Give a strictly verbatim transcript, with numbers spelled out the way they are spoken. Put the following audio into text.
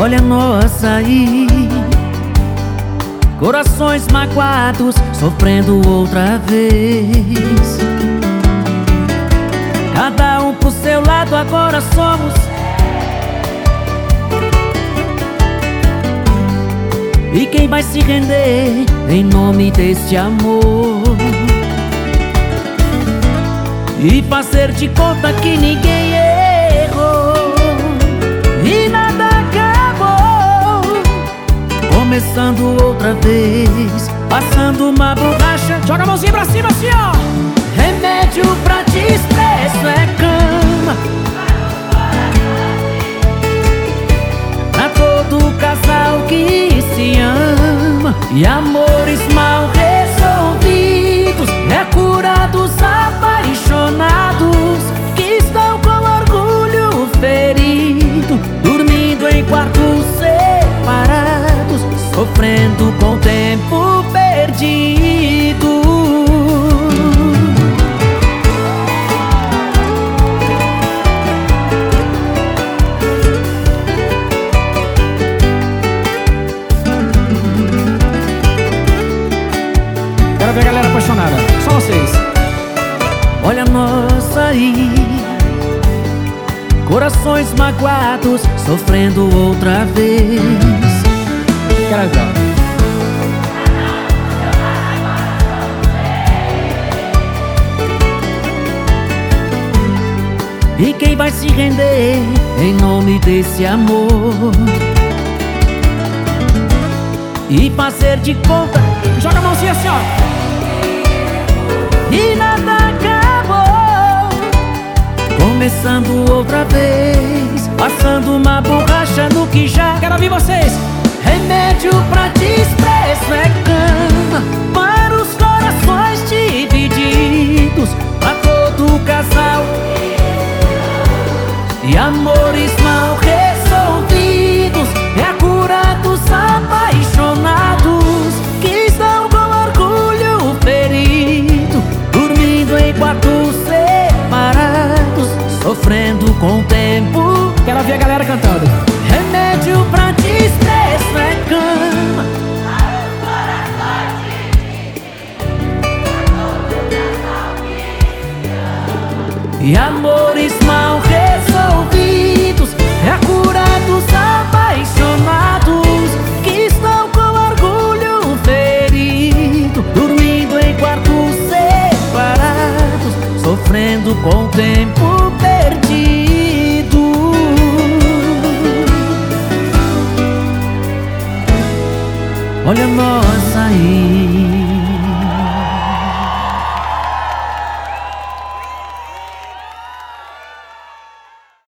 Olha nós aí, corações magoados, sofrendo outra vez. Cada um pro seu lado, agora somos. E quem vai se render em nome deste amor? E fazer de conta que ninguém errou e nada acabou, começando outra vez, passando uma borracha. Joga a mãozinha pra cima assim, ó. Remédio pra desprezo é cama pra todo casal que se ama. E amores mal resolvidos é cura dos apaixonados que estão com orgulho ferido, dormindo em quartos separados, sofrendo com o tempo perdido. Quero ver a galera apaixonada, só vocês. Olha nós aí, corações magoados, sofrendo outra vez. Quero ver. E quem vai se render em nome desse amor? E fazer de conta. Joga a mãozinha assim, ó. E nada acabou, começando outra vez, passando uma borracha no que já. Quero ouvir vocês. Remédio pra desprezo é cama para os corações divididos, pra todo casal. E amores mal resolvidos é a cura dos apaixonados que estão com orgulho ferido, dormindo em quartos separados, sofrendo com o tempo. Quero ouvir a galera cantando. Remédio pra desprezo é cama e amores mal resolvidos é a cura dos apaixonados que estão com orgulho ferido, dormindo em quartos separados, sofrendo com o tempo perdido.